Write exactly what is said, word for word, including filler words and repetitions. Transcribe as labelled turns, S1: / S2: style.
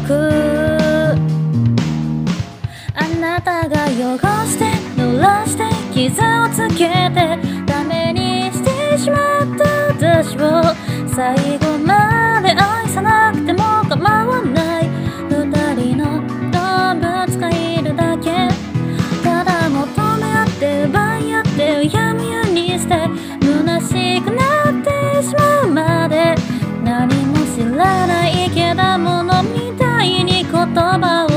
S1: くあなたが汚して濡らして傷をつけてダメにしてしまった私を最後まで愛さなくても構わない二人の動物がいるだけただ求め合って奪い合ってうやむやにして虚しくなってしまうまで何も知らないけだものみたいに言葉を